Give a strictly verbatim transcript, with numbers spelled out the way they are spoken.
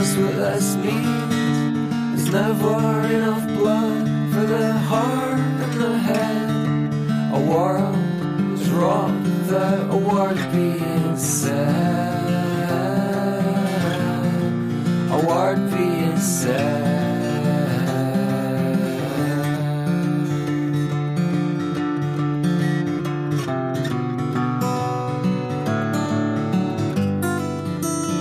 course with less means. There's never enough blood for the heart and the head. A world is wrong without a word being said.